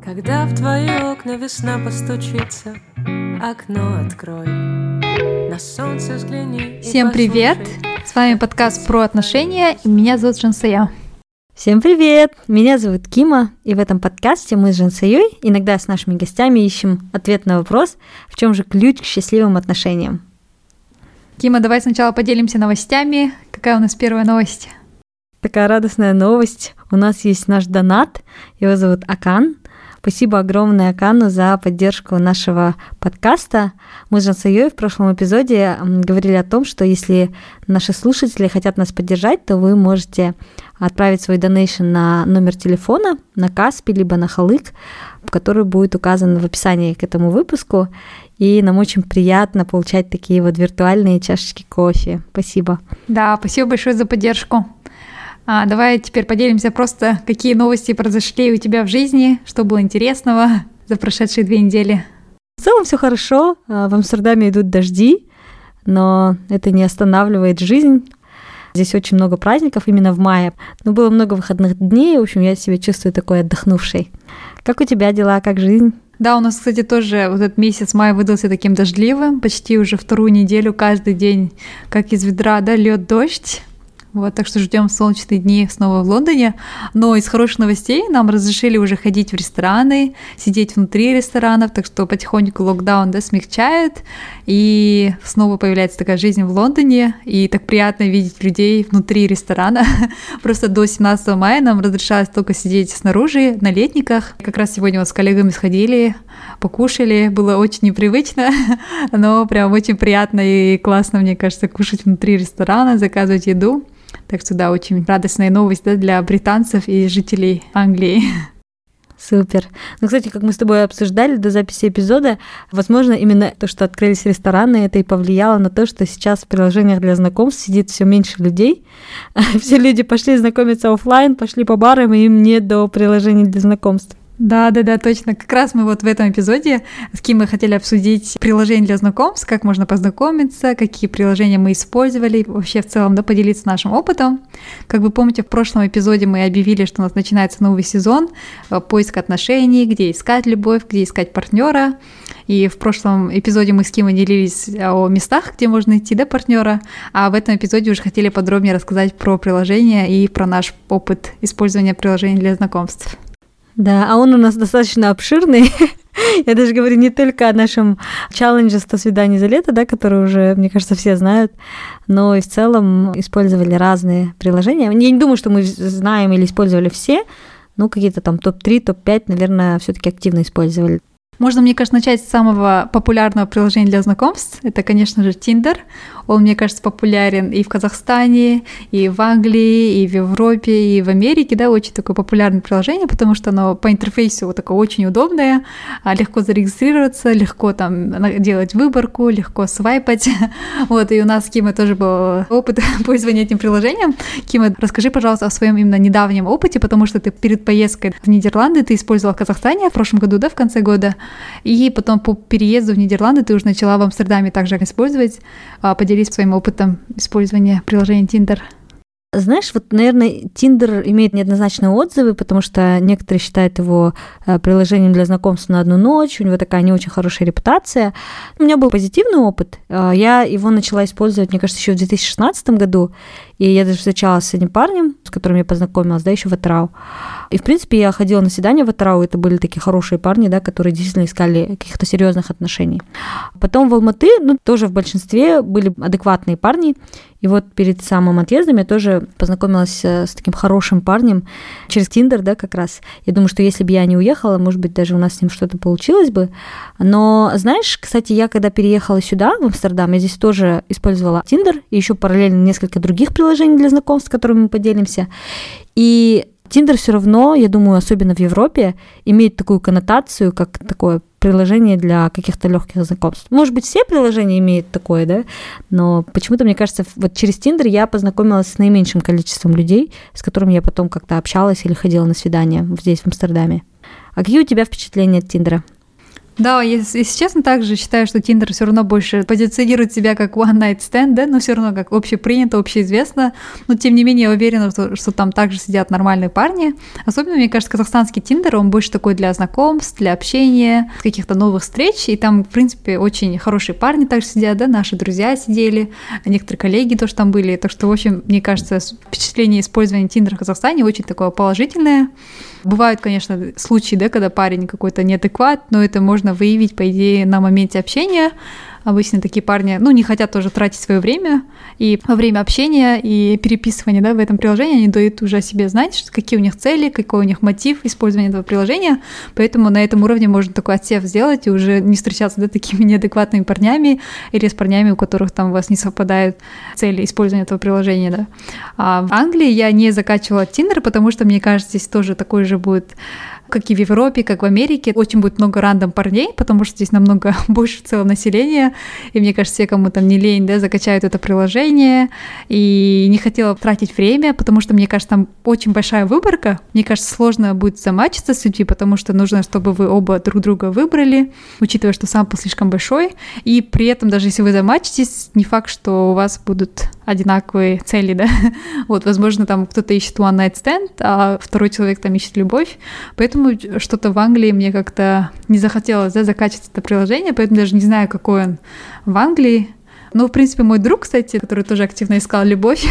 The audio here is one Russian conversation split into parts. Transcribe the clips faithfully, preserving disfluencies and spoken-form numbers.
Когда в твои окна весна постучится, окно открой, на солнце взгляни. Всем привет! С вами подкаст про отношения, и меня зовут Жансая. Всем привет! Меня зовут Кима, и в этом подкасте мы с Жансаей иногда с нашими гостями ищем ответ на вопрос, в чем же ключ к счастливым отношениям. Кима, давай сначала поделимся новостями. Какая у нас первая новость? Такая радостная новость. У нас есть наш донат, его зовут Акан. Спасибо огромное Акану за поддержку нашего подкаста. Мы с Жансаей в прошлом эпизоде говорили о том, что если наши слушатели хотят нас поддержать, то вы можете отправить свой донейшн на номер телефона, на Каспи, либо на Халык, который будет указан в описании к этому выпуску. И нам очень приятно получать такие вот виртуальные чашечки кофе. Спасибо. Да, спасибо большое за поддержку. А, давай теперь поделимся просто, какие новости произошли у тебя в жизни, что было интересного за прошедшие две недели. В целом все хорошо, в Амстердаме идут дожди, но это не останавливает жизнь. Здесь очень много праздников именно в мае, но было много выходных дней, в общем, я себя чувствую такой отдохнувшей. Как у тебя дела, как жизнь? Да, у нас, кстати, тоже вот этот месяц мая выдался таким дождливым, почти уже вторую неделю каждый день, как из ведра, да, льет дождь. Вот, так что ждем солнечные дни снова в Лондоне. Но из хороших новостей нам разрешили уже ходить в рестораны, сидеть внутри ресторанов, так что потихоньку локдаун, да, смягчает, и снова появляется такая жизнь в Лондоне, и так приятно видеть людей внутри ресторана. Просто до семнадцатого мая нам разрешалось только сидеть снаружи, на летниках. Как раз сегодня вот с коллегами сходили, покушали, было очень непривычно, но прям очень приятно и классно, мне кажется, кушать внутри ресторана, заказывать еду. Так что да, очень радостная новость, да, для британцев и жителей Англии. Супер. Ну, кстати, как мы с тобой обсуждали до записи эпизода, возможно, именно то, что открылись рестораны, это и повлияло на то, что сейчас в приложениях для знакомств сидит все меньше людей. Все люди пошли знакомиться офлайн, пошли по барам, и им нет до приложений для знакомств. Да, да, да, точно. Как раз мы вот в этом эпизоде с Ким мы хотели обсудить приложения для знакомств, как можно познакомиться, какие приложения мы использовали, вообще в целом, да, поделиться нашим опытом. Как вы помните, в прошлом эпизоде мы объявили, что у нас начинается новый сезон поиска отношений, где искать любовь, где искать партнера. И в прошлом эпизоде мы с Ким делились о местах, где можно найти, да, партнера, а в этом эпизоде уже хотели подробнее рассказать про приложения и про наш опыт использования приложений для знакомств. Да, а он у нас достаточно обширный. Я даже говорю не только о нашем челлендже сто свиданий за лето, да, который уже, мне кажется, все знают, но и в целом использовали разные приложения. Я не думаю, что мы знаем или использовали все, но какие-то там топ три, топ пять, наверное, все-таки активно использовали. Можно, мне кажется, начать с самого популярного приложения для знакомств. Это, конечно же, Tinder. Он, мне кажется, популярен и в Казахстане, и в Англии, и в Европе, и в Америке, да, очень такое популярное приложение, потому что оно по интерфейсу вот такое очень удобное, легко зарегистрироваться, легко там делать выборку, легко свайпать. Вот, и у нас с Кимой тоже был опыт пользования этим приложением. Кима, расскажи, пожалуйста, о своем именно недавнем опыте, потому что ты перед поездкой в Нидерланды ты использовала в Казахстане в прошлом году, да, в конце года, и потом по переезду в Нидерланды ты уже начала в Амстердаме также использовать. Поделись своим опытом использования приложения Tinder. Знаешь, вот, наверное, Tinder имеет неоднозначные отзывы, потому что некоторые считают его приложением для знакомств на одну ночь, у него такая не очень хорошая репутация. У меня был позитивный опыт. Я его начала использовать, мне кажется, еще в две тысячи шестнадцатом году, и я даже встречалась с одним парнем, с которым я познакомилась, да, еще в Атрау. И, в принципе, я ходила на свидания в Атрау, это были такие хорошие парни, да, которые действительно искали каких-то серьезных отношений. Потом в Алматы, ну, тоже в большинстве были адекватные парни, и вот перед самым отъездом я тоже познакомилась с таким хорошим парнем через Tinder, да, как раз. Я думаю, что если бы я не уехала, может быть, даже у нас с ним что-то получилось бы. Но, знаешь, кстати, я когда переехала сюда, в Амстердам, я здесь тоже использовала Tinder и еще параллельно несколько других приложений для знакомств, с которыми мы поделимся. И Tinder все равно, я думаю, особенно в Европе, имеет такую коннотацию, как такое приложение для каких-то легких знакомств. Может быть, все приложения имеют такое, да, но почему-то, мне кажется, вот через Tinder я познакомилась с наименьшим количеством людей, с которыми я потом как-то общалась или ходила на свидания здесь, в Амстердаме. А какие у тебя впечатления от Тиндера? Да, если, если честно, также считаю, что Tinder все равно больше позиционирует себя как one night stand, да, но все равно как общепринято, общеизвестно. Но тем не менее, я уверена, что, что там также сидят нормальные парни. Особенно, мне кажется, казахстанский Tinder, он больше такой для знакомств, для общения, каких-то новых встреч. И там, в принципе, очень хорошие парни также сидят, да, наши друзья сидели, некоторые коллеги тоже там были. Так что, в общем, мне кажется, впечатление использования Tinder в Казахстане очень такое положительное. Бывают, конечно, случаи, да, когда парень какой-то неадекват, но это можно выявить, по идее, на моменте общения. Обычно такие парни, ну, не хотят тоже тратить свое время, и во время общения и переписывания, да, в этом приложении они дают уже о себе знать, что, какие у них цели, какой у них мотив использования этого приложения, поэтому на этом уровне можно такой отсев сделать и уже не встречаться, да, такими неадекватными парнями или с парнями, у которых там у вас не совпадают цели использования этого приложения, да. А в Англии я не закачивала Tinder, потому что, мне кажется, здесь тоже такой же будет, как и в Европе, как в Америке, очень будет много рандом парней, потому что здесь намного больше целого населения, и мне кажется, все, кому там не лень, да, закачают это приложение, и не хотела тратить время, потому что, мне кажется, там очень большая выборка, мне кажется, сложно будет замачиться с людьми, потому что нужно, чтобы вы оба друг друга выбрали, учитывая, что сампл слишком большой, и при этом, даже если вы замачитесь, не факт, что у вас будут одинаковые цели, да, вот, возможно, там кто-то ищет one night stand, а второй человек там ищет любовь, поэтому что-то в Англии мне как-то не захотелось, да, закачивать это приложение, поэтому даже не знаю, какой он в Англии. Но, в принципе, мой друг, кстати, который тоже активно искал любовь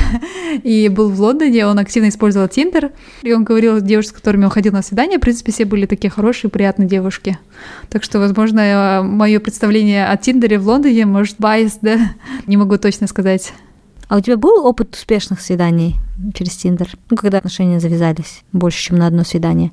и был в Лондоне, он активно использовал Tinder, и он говорил, девушки, с которыми он ходил на свидание, в принципе, все были такие хорошие, приятные девушки. Так что, возможно, мое представление о Тиндере в Лондоне может bias, да, не могу точно сказать. А у тебя был опыт успешных свиданий через Tinder? Ну, когда отношения завязались больше, чем на одно свидание?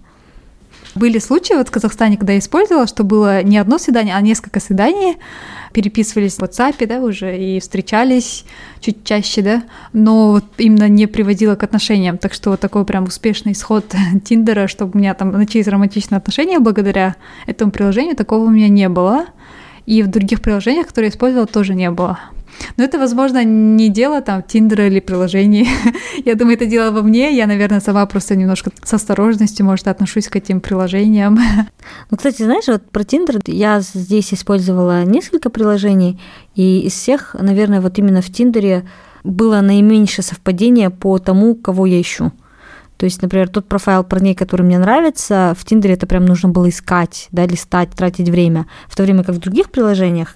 Были случаи вот в Казахстане, когда я использовала, что было не одно свидание, а несколько свиданий, переписывались в WhatsApp, да, уже, и встречались чуть чаще, да, но вот именно не приводило к отношениям, так что вот такой прям успешный исход Тиндера, чтобы у меня там начались романтичные отношения благодаря этому приложению, такого у меня не было, и в других приложениях, которые я использовала, тоже не было. Но это, возможно, не дело там Тиндера или приложений. Я думаю, это дело во мне. Я, наверное, сама просто немножко с осторожностью, может, отношусь к этим приложениям. Ну, кстати, знаешь, вот про Тиндер я здесь использовала несколько приложений, и из всех, наверное, вот именно в Тиндере было наименьшее совпадение по тому, кого я ищу. То есть, например, тот профайл парней, который мне нравится, в Тиндере это прям нужно было искать, да, листать, тратить время. В то время как в других приложениях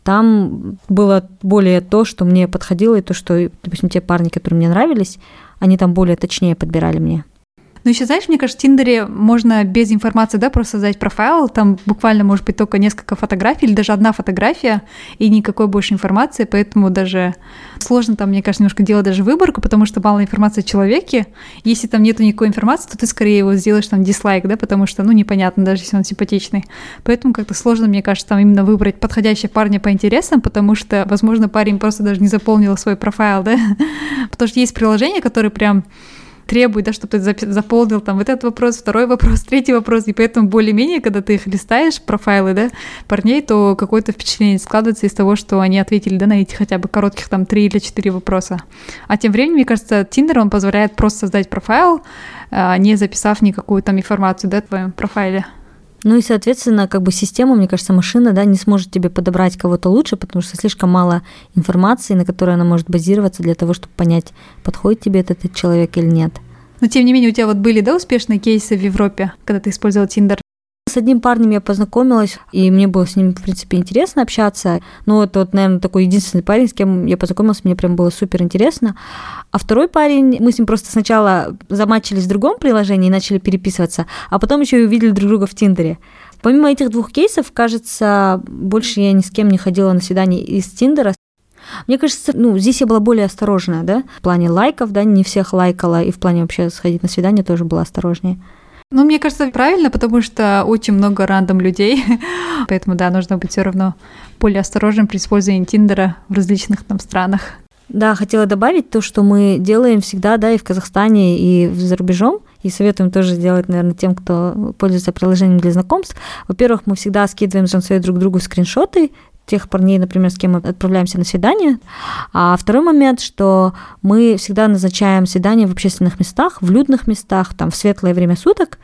там было более то, что мне подходило, и то, что, допустим, те парни, которые мне нравились, они там более точнее подбирали мне. Ну, еще, знаешь, мне кажется, в Тиндере можно без информации, да, просто создать профайл, там буквально может быть только несколько фотографий или даже одна фотография и никакой больше информации, поэтому даже сложно там, мне кажется, немножко делать даже выборку, потому что мало информации о человеке. Если там нету никакой информации, то ты скорее его сделаешь там дизлайк, да, потому что, ну, непонятно, даже если он симпатичный. Поэтому как-то сложно, мне кажется, там именно выбрать подходящего парня по интересам, потому что, возможно, парень просто даже не заполнил свой профайл, да, потому что есть приложения, которые прям требует, да, чтобы ты заполнил там вот этот вопрос, второй вопрос, третий вопрос, и поэтому более-менее, когда ты их листаешь, профайлы, да, парней, то какое-то впечатление складывается из того, что они ответили, да, на эти хотя бы коротких там три или четыре вопроса. А тем временем, мне кажется, Tinder, он позволяет просто создать профайл, не записав никакую там информацию, да, в твоем профайле. Ну и, соответственно, как бы система, мне кажется, машина, да, не сможет тебе подобрать кого-то лучше, потому что слишком мало информации, на которой она может базироваться для того, чтобы понять, подходит тебе этот, этот человек или нет. Но, тем не менее, у тебя вот были, да, успешные кейсы в Европе, когда ты использовал Tinder? С одним парнем я познакомилась, и мне было с ним, в принципе, интересно общаться. Ну, это вот, наверное, такой единственный парень, с кем я познакомилась, мне прям было супер интересно. А второй парень, мы с ним просто сначала заматчились в другом приложении и начали переписываться, а потом еще и увидели друг друга в Тиндере. Помимо этих двух кейсов, кажется, больше я ни с кем не ходила на свидание из Тиндера. Мне кажется, ну, здесь я была более осторожная, да, в плане лайков, да, не всех лайкала, и в плане вообще сходить на свидание тоже была осторожнее. Ну, мне кажется, правильно, потому что очень много рандом людей, поэтому, да, нужно быть все равно более осторожным при использовании Тиндера в различных там странах. Да, хотела добавить то, что мы делаем всегда, да, и в Казахстане, и за рубежом, и советуем тоже делать, наверное, тем, кто пользуется приложением для знакомств. Во-первых, мы всегда скидываем с Жансуэй друг другу скриншоты тех парней, например, с кем мы отправляемся на свидание. А второй момент, что мы всегда назначаем свидания в общественных местах, в людных местах, там, в светлое время суток.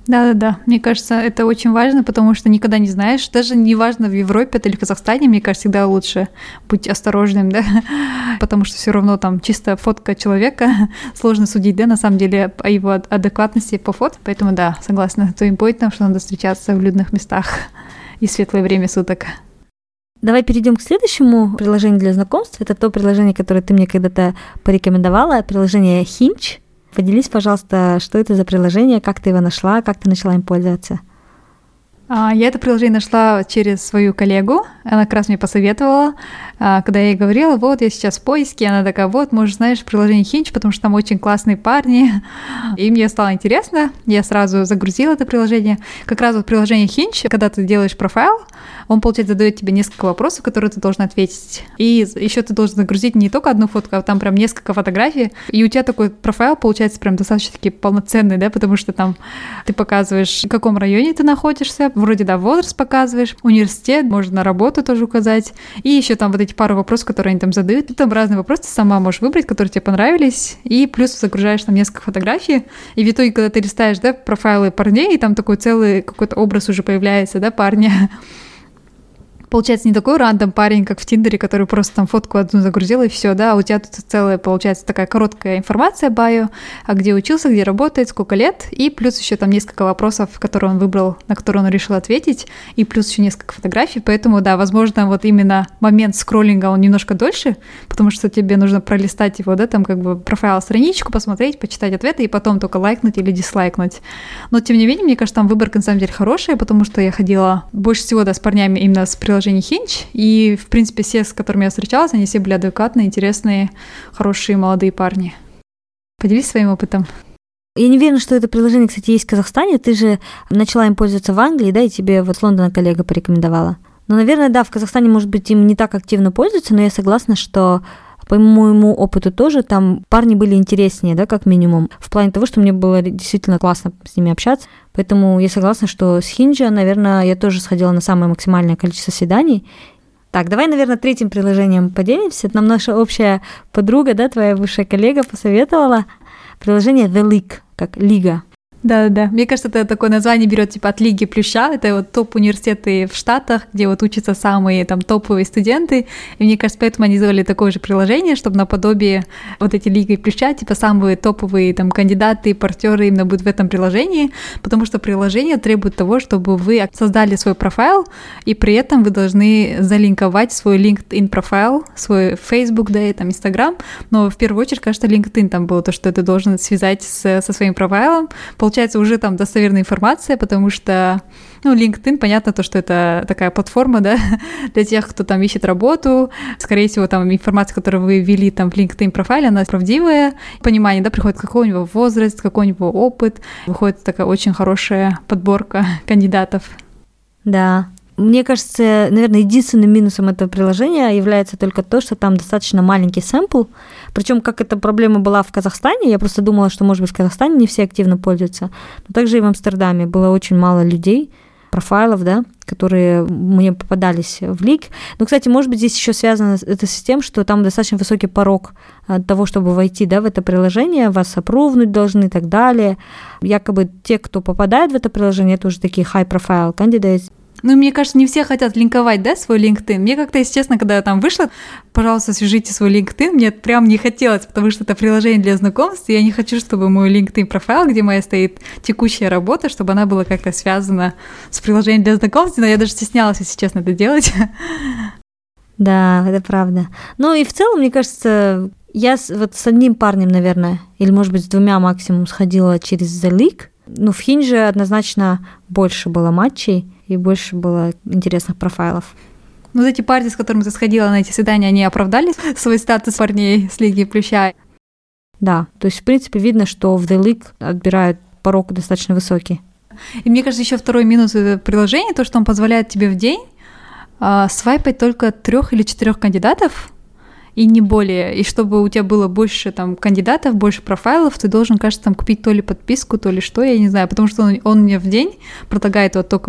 Да-да-да, мне кажется, это очень важно, потому что никогда не знаешь, даже не важно в Европе или в Казахстане, мне кажется, всегда лучше быть осторожным, да, потому что все равно там чисто фотка человека, сложно судить, да, на самом деле, о его адекватности по фото, поэтому да, согласна, то им будет, что надо встречаться в людных местах и в светлое время суток. Давай перейдем к следующему приложению для знакомств. Это то приложение, которое ты мне когда-то порекомендовала, приложение Hinge. Поделись, пожалуйста, что это за приложение, как ты его нашла, как ты начала им пользоваться? Я это приложение нашла через свою коллегу, она как раз мне посоветовала, когда я ей говорила, вот я сейчас в поиске, она такая, вот, может, знаешь, приложение Hinge, потому что там очень классные парни, и мне стало интересно, я сразу загрузила это приложение. Как раз вот приложение Hinge, когда ты делаешь профайл, он, получается, задает тебе несколько вопросов, которые ты должен ответить, и еще ты должен загрузить не только одну фотку, а там прям несколько фотографий, и у тебя такой профайл получается прям достаточно-таки полноценный, да, потому что там ты показываешь, в каком районе ты находишься, вроде, да, возраст показываешь, университет, можно работу тоже указать, и еще там вот эти пару вопросов, которые они там задают, и там разные вопросы ты сама можешь выбрать, которые тебе понравились, и плюс загружаешь там несколько фотографий, и в итоге, когда ты листаешь, да, профайлы парней, и там такой целый какой-то образ уже появляется, да, парня. Получается, не такой рандом парень, как в Тиндере, который просто там фотку одну загрузил и все, да, а у тебя тут целая, получается, такая короткая информация байо, а где учился, где работает, сколько лет, и плюс еще там несколько вопросов, которые он выбрал, на которые он решил ответить, и плюс еще несколько фотографий, поэтому, да, возможно, вот именно момент скроллинга, он немножко дольше, потому что тебе нужно пролистать его, да, там как бы профайл, страничку, посмотреть, почитать ответы, и потом только лайкнуть или дизлайкнуть. Но, тем не менее, мне кажется, там выборка, на самом деле, хорошая, потому что я ходила больше всего, да, с парнями именно с приложением Hinge, и, в принципе, все, с которыми я встречалась, они все были адекватные, интересные, хорошие молодые парни. Поделись своим опытом. Я не уверена, что это приложение, кстати, есть в Казахстане. Ты же начала им пользоваться в Англии, да, и тебе вот с Лондона коллега порекомендовала. Но, наверное, да, в Казахстане, может быть, им не так активно пользуются, но я согласна, что по моему опыту тоже там парни были интереснее, да, как минимум, в плане того, что мне было действительно классно с ними общаться. Поэтому я согласна, что с Hinge, наверное, я тоже сходила на самое максимальное количество свиданий. Так, давай, наверное, третьим приложением поделимся. Нам наша общая подруга, да, твоя бывшая коллега посоветовала приложение The League, как лига. Да-да-да. Мне кажется, это такое название берет типа от Лиги Плюща. Это вот топ-университеты в Штатах, где вот учатся самые там топовые студенты. И мне кажется, поэтому они сделали такое же приложение, чтобы наподобие вот эти Лиги Плюща, типа самые топовые там кандидаты, партнеры именно будут в этом приложении, потому что приложение требует того, чтобы вы создали свой профайл, и при этом вы должны залинковать свой LinkedIn профайл, свой Facebook, да, и там Instagram. Но в первую очередь, кажется, LinkedIn там было то, что ты должен связать с, со своим профайлом. Получается, уже там достоверная информация, потому что, ну, LinkedIn, понятно то, что это такая платформа, да, для тех, кто там ищет работу. Скорее всего, там информация, которую вы ввели там в LinkedIn профайле, она правдивая. Понимание, да, приходит какой у него возраст, какой у него опыт. Выходит такая очень хорошая подборка кандидатов. Да. Мне кажется, наверное, единственным минусом этого приложения является только то, что там достаточно маленький сэмпл. Причем, как эта проблема была в Казахстане, я просто думала, что, может быть, в Казахстане не все активно пользуются. Но также и в Амстердаме было очень мало людей, профайлов, да, которые мне попадались в лиг. Но, кстати, может быть, здесь еще связано это с тем, что там достаточно высокий порог того, чтобы войти, да, в это приложение, вас опрувнуть должны и так далее. Якобы те, кто попадает в это приложение, это уже такие high-profile candidates. Ну, мне кажется, не все хотят линковать, да, свой LinkedIn. Мне как-то, если честно, когда я там вышла, пожалуйста, свяжите свой LinkedIn, мне прям не хотелось, потому что это приложение для знакомств, и я не хочу, чтобы мой LinkedIn профайл, где моя стоит текущая работа, чтобы она была как-то связана с приложением для знакомств, но я даже стеснялась, если честно, это делать. Да, это правда. Ну и в целом, мне кажется, я с, вот с одним парнем, наверное, или, может быть, с двумя максимум сходила через The League. Ну, в Hinge однозначно больше было матчей, и больше было интересных профайлов. Ну, вот эти парни, с которыми ты сходила на эти свидания, они оправдали свой статус парней с Лиги Плюща? Да, то есть, в принципе, видно, что в The League отбирают порог достаточно высокий. И мне кажется, еще второй минус приложения, то, что он позволяет тебе в день э, свайпать только трех или четырех кандидатов, и не более. И чтобы у тебя было больше там кандидатов, больше профайлов, ты должен, кажется, там купить то ли подписку, то ли что, я не знаю, потому что он, он мне в день предлагает вот только вот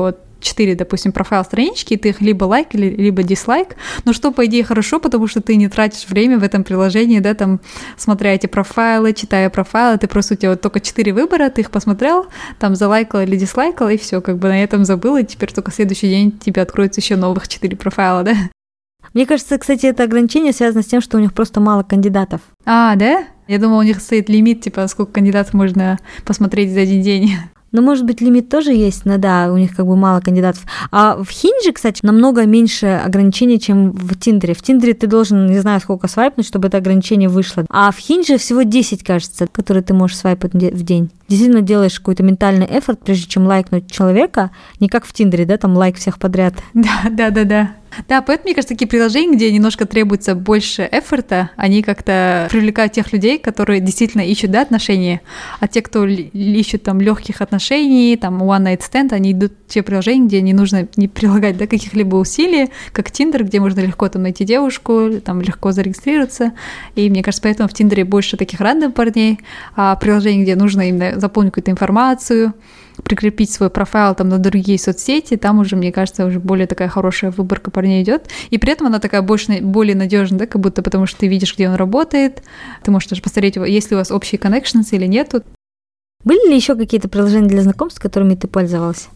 четыре, допустим, профайл-странички, и ты их либо лайк, либо дизлайк, но что, по идее, хорошо, потому что ты не тратишь время в этом приложении, да, там, смотря эти профайлы, читая профайлы, ты просто, у тебя вот только четыре выбора, ты их посмотрел, там, залайкал или дизлайкал, и все, как бы на этом забыл, и теперь только следующий день тебе откроется еще новых четыре профайла, да? Мне кажется, кстати, это ограничение связано с тем, что у них просто мало кандидатов. А, да? Я думала, у них стоит лимит, типа, сколько кандидатов можно посмотреть за один день. Ну, может быть, лимит тоже есть, но да, у них как бы мало кандидатов. А в Хиндже, кстати, намного меньше ограничений, чем в Тиндере. В Тиндере ты должен, не знаю, сколько свайпнуть, чтобы это ограничение вышло. А в Хиндже всего десять, кажется, которые ты можешь свайпать в день. Действительно делаешь какой-то ментальный эффорт, прежде чем лайкнуть человека, не как в Тиндере, да, там лайк всех подряд. Да, да, да, да. Да, поэтому, мне кажется, такие приложения, где немножко требуется больше эфорта, они как-то привлекают тех людей, которые действительно ищут, да, отношения, а те, кто ищут там легких отношений, там one night stand, они идут в те приложения, где не нужно не прилагать, да, каких-либо усилий, как Tinder, где можно легко там найти девушку, там легко зарегистрироваться, и мне кажется, поэтому в Тиндере больше таких рандом парней, а приложений, где нужно именно заполнить какую-то информацию, прикрепить свой профайл там на другие соцсети, там уже, мне кажется, уже более такая хорошая выборка парней идет. И при этом она такая больше, более надежная, да, как будто потому что ты видишь, где он работает, ты можешь даже посмотреть, есть ли у вас общие connections или нету. Были ли еще какие-то приложения для знакомств, которыми ты пользовалась?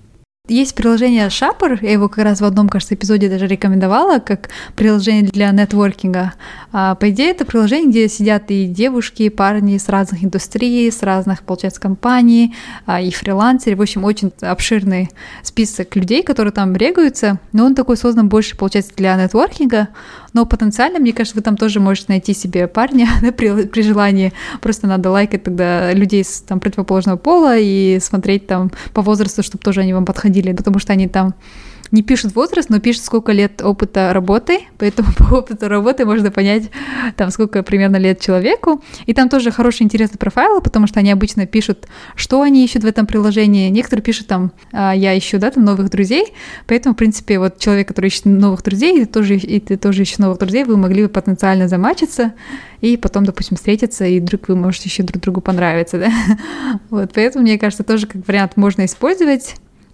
Есть приложение Shopper, я его как раз в одном, кажется, эпизоде даже рекомендовала, как приложение для нетворкинга. А, по идее, это приложение, где сидят и девушки, и парни с разных индустрий, с разных, получается, компаний, а, и фрилансеры. В общем, очень обширный список людей, которые там регаются, но он такой создан больше, получается, для нетворкинга, но потенциально, мне кажется, вы там тоже можете найти себе парня, да, при, при желании. Просто надо лайкать тогда людей с там, противоположного пола и смотреть там по возрасту, чтобы тоже они вам подходили, потому что они там не пишут возраст, но пишут, сколько лет опыта работы, поэтому по опыту работы можно понять, там, сколько примерно лет человеку. И там тоже хорошие, интересные профайлы, потому что они обычно пишут, что они ищут в этом приложении. Некоторые пишут там, я ищу, да, там, новых друзей, поэтому, в принципе, вот человек, который ищет новых друзей, и ты тоже, и ты тоже ищешь новых друзей, вы могли бы потенциально замачиться и потом, допустим, встретиться, и вдруг вы можете еще друг другу понравиться, да. Вот, поэтому, мне кажется, тоже как вариант можно использовать.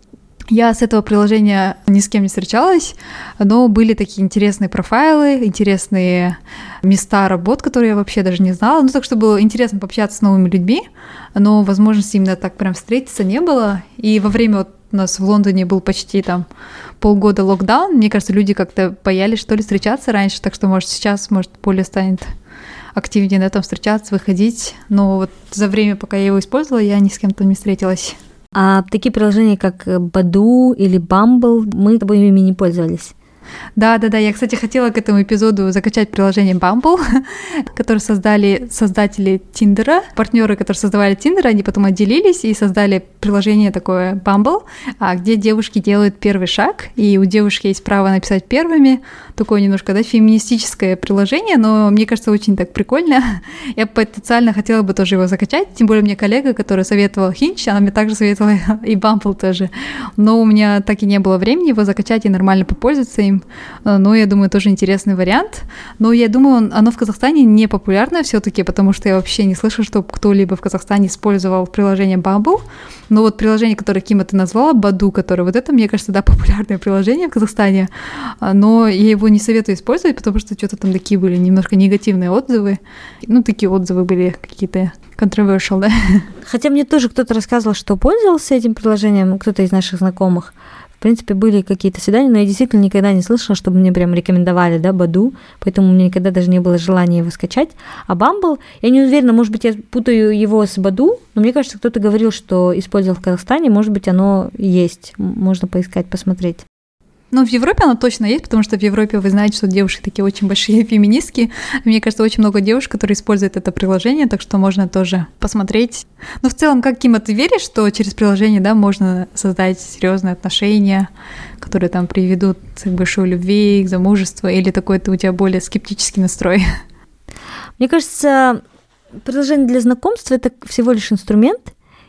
Я с этого приложения ни с кем не встречалась, но были такие интересные профайлы, интересные места работ, которые я вообще даже не знала. Ну, так что было интересно пообщаться с новыми людьми, но возможности именно так прям встретиться не было. И во время вот у нас в Лондоне был почти там полгода локдаун, мне кажется, люди как-то боялись, что ли, встречаться раньше, так что, может, сейчас, может, более станет активнее на этом встречаться, выходить. Но вот за время, пока я его использовала, я ни с кем-то не встретилась. А такие приложения, как Badoo или Bumble, мы тобой ими не пользовались. Да-да-да, я, кстати, хотела к этому эпизоду закачать приложение Bumble, которое создали создатели Тиндера. Партнеры, которые создавали Тиндер, они потом отделились и создали приложение такое Bumble, где девушки делают первый шаг, и у девушки есть право написать первыми. Такое немножко, да, феминистическое приложение, но мне кажется, очень так прикольно. Я потенциально хотела бы тоже его закачать, тем более мне коллега, которая советовала Hinge, она мне также советовала и Bumble тоже. Но у меня так и не было времени его закачать и нормально попользоваться им. Но я думаю, тоже интересный вариант. Но я думаю, он, оно в Казахстане не популярное все-таки, потому что я вообще не слышала, чтобы кто-либо в Казахстане использовал приложение Bumble. Но вот приложение, которое, Кима, ты назвала, Badoo, которое вот это, мне кажется, да, популярное приложение в Казахстане. Но я его не советую использовать, потому что что-то там такие были немножко негативные отзывы. Ну, такие отзывы были какие-то controversial, да. Хотя мне тоже кто-то рассказывал, что пользовался этим приложением, кто-то из наших знакомых. В принципе, были какие-то свидания, но я действительно никогда не слышала, чтобы мне прям рекомендовали, да, Badoo, поэтому у меня никогда даже не было желания его скачать. А Bumble, я не уверена, может быть, я путаю его с Badoo, но мне кажется, кто-то говорил, что использовал в Казахстане, может быть, оно есть, можно поискать, посмотреть. Ну, в Европе оно точно есть, потому что в Европе вы знаете, что девушки такие очень большие феминистки. Мне кажется, очень много девушек, которые используют это приложение, так что можно тоже посмотреть. Но в целом, как, Кима, ты веришь, что через приложение, да, можно создать серьезные отношения, которые там приведут к большой любви, к замужеству, или такой-то у тебя более скептический настрой? Мне кажется, приложение для знакомств — это всего лишь инструмент,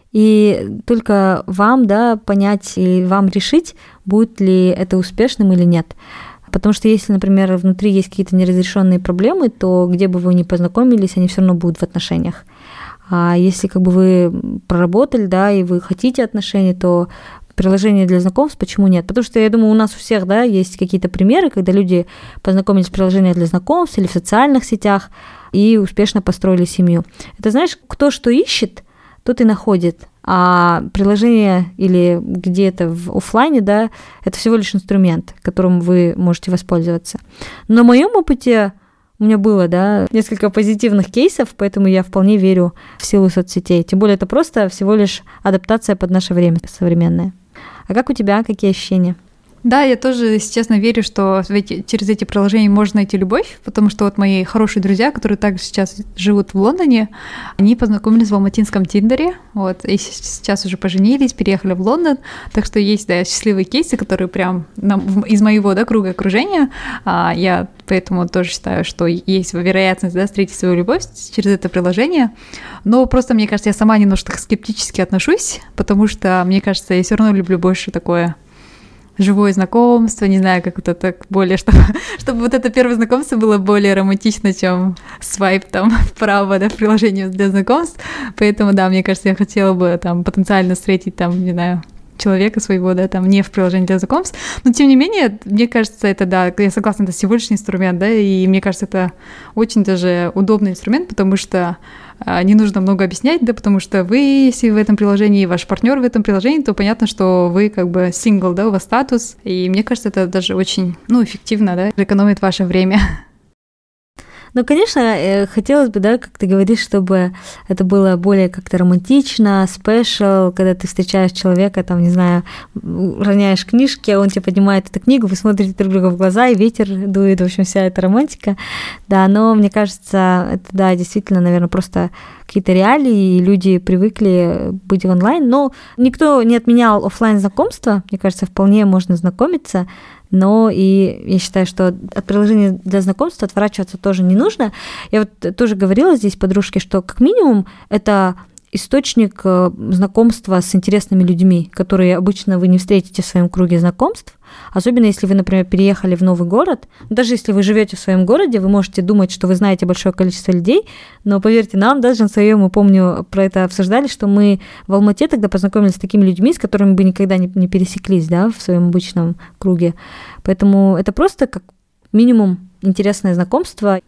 и только вам, да, понять и вам решить, будет ли это успешным или нет. Потому что если, например, внутри есть какие-то неразрешенные проблемы, то где бы вы ни познакомились, они все равно будут в отношениях. А если как бы вы проработали, да, и вы хотите отношений, то приложение для знакомств, почему нет? Потому что, я думаю, у нас у всех, да, есть какие-то примеры, когда люди познакомились в приложениях для знакомств или в социальных сетях и успешно построили семью. Это, знаешь, кто что ищет, тот и находит. А приложение или где-то в офлайне, да, это всего лишь инструмент, которым вы можете воспользоваться. Но в моем опыте у меня было, да, несколько позитивных кейсов, поэтому я вполне верю в силу соцсетей. Тем более это просто всего лишь адаптация под наше время современное. А как у тебя, какие ощущения? Да, я тоже, если честно, верю, что эти, через эти приложения можно найти любовь, потому что вот мои хорошие друзья, которые также сейчас живут в Лондоне, они познакомились в алматинском Тиндере, вот, и сейчас уже поженились, переехали в Лондон, так что есть, да, счастливые кейсы, которые прям из моего, да, круга окружения, а я поэтому тоже считаю, что есть вероятность, да, встретить свою любовь через это приложение, но просто, мне кажется, я сама немножко скептически отношусь, потому что, мне кажется, я все равно люблю больше такое живое знакомство, не знаю, как вот это более, чтобы, чтобы вот это первое знакомство было более романтично, чем свайп там вправо, да, в приложении для знакомств. Поэтому, да, мне кажется, я хотела бы там потенциально встретить там, не знаю, человека своего, да, там не в приложении для знакомств. Но, тем не менее, мне кажется, это, да, я согласна, это всего лишь инструмент, да, и мне кажется, это очень даже удобный инструмент, потому что не нужно много объяснять, да, потому что вы, если в этом приложении, ваш партнер в этом приложении, то понятно, что вы как бы сингл, да, у вас статус, и мне кажется, это даже очень, ну, эффективно, да, экономит ваше время. Ну, конечно, хотелось бы, да, как ты говоришь, чтобы это было более как-то романтично, спешл, когда ты встречаешь человека, там, не знаю, роняешь книжки, а он тебе поднимает эту книгу, вы смотрите друг друга в глаза, и ветер дует, в общем, вся эта романтика. Да, но мне кажется, это, да, действительно, наверное, просто какие-то реалии, и люди привыкли быть в онлайн, но никто не отменял офлайн знакомства, мне кажется, вполне можно знакомиться. Но и я считаю, что от приложения для знакомства отворачиваться тоже не нужно. Я вот тоже говорила здесь подружке, что как минимум это источник знакомства с интересными людьми, которые обычно вы не встретите в своем круге знакомств. Особенно если вы, например, переехали в новый город. Даже если вы живете в своем городе, вы можете думать, что вы знаете большое количество людей, но поверьте нам, даже на своем, мы помню, про это обсуждали, что мы в Алмате тогда познакомились с такими людьми, с которыми бы никогда не, не пересеклись, да, в своем обычном круге. Поэтому это просто как минимум интересное знакомство.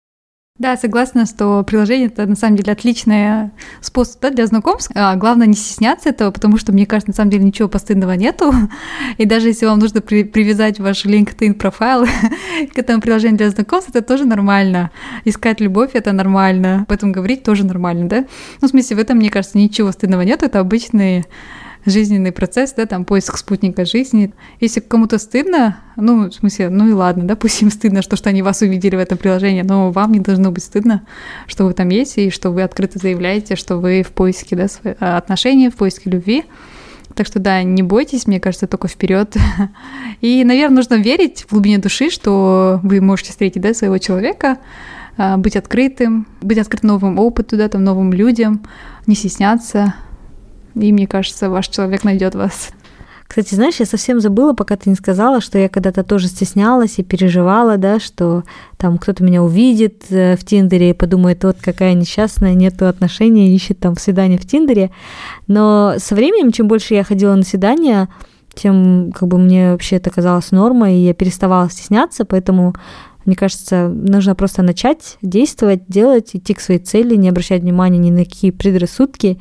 Да, согласна, что приложение — это на самом деле отличный способ, да, для знакомств. А главное не стесняться этого, потому что, мне кажется, на самом деле ничего постыдного нету. И даже если вам нужно при- привязать ваш LinkedIn профайл к этому приложению для знакомств, это тоже нормально. Искать любовь — это нормально. Об этом говорить тоже нормально, да? Ну, в смысле, в этом, мне кажется, ничего стыдного нету. Это обычный жизненный процесс, да, там поиск спутника жизни. Если кому-то стыдно, ну, в смысле, ну и ладно, да, пусть им стыдно, что, что они вас увидели в этом приложении, но вам не должно быть стыдно, что вы там есть, и что вы открыто заявляете, что вы в поиске, да, отношений, в поиске любви. Так что, да, не бойтесь, мне кажется, только вперед. И, наверное, нужно верить в глубине души, что вы можете встретить, да, своего человека, быть открытым, быть открытым новому опыту, да, там, новым людям, не стесняться. И мне кажется, ваш человек найдет вас. Кстати, знаешь, я совсем забыла, пока ты не сказала, что я когда-то тоже стеснялась и переживала, да, что там кто-то меня увидит в Тиндере и подумает, вот какая несчастная, нету отношений, ищет там свидание в Тиндере. Но со временем, чем больше я ходила на свидания, тем как бы мне вообще это казалось нормой, и я переставала стесняться, поэтому мне кажется, нужно просто начать действовать, делать, идти к своей цели, не обращать внимания ни на какие предрассудки.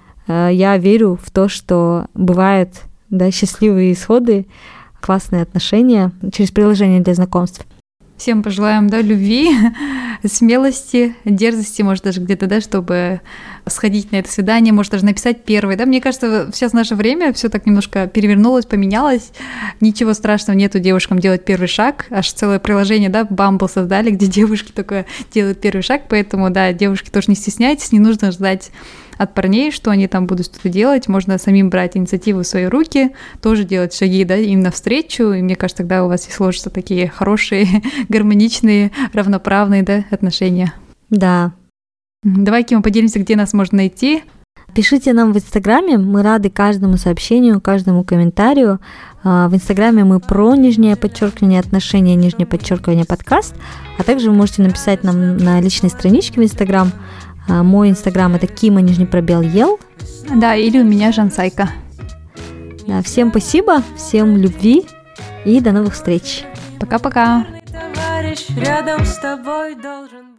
Я верю в то, что бывают, да, счастливые исходы, классные отношения через приложение для знакомств. Всем пожелаем, да, любви, смелости, дерзости, может, даже где-то, да, чтобы сходить на это свидание, может, даже написать первое, да. Мне кажется, сейчас в наше время все так немножко перевернулось, поменялось. Ничего страшного нету девушкам делать первый шаг. Аж целое приложение, да, Bumble создали, где девушки только делают первый шаг, поэтому, да, девушки тоже не стесняйтесь, не нужно ждать от парней, что они там будут что-то делать, можно самим брать инициативу в свои руки, тоже делать шаги, да, им навстречу, и мне кажется, тогда у вас и сложатся такие хорошие, гармоничные, равноправные, да, отношения. Да. Давай, Ким, поделимся, где нас можно найти. Пишите нам в Инстаграме, мы рады каждому сообщению, каждому комментарию. В Инстаграме мы про нижнее подчеркивание отношения, нижнее подчеркивание подкаст, а также вы можете написать нам на личной страничке в Инстаграм. Мой Инстаграм — это Кима, нижний пробел, ел. Да, или у меня Жансайка. Да, всем спасибо, всем любви и до новых встреч. Пока-пока. Товарищ рядом с тобой должен быть.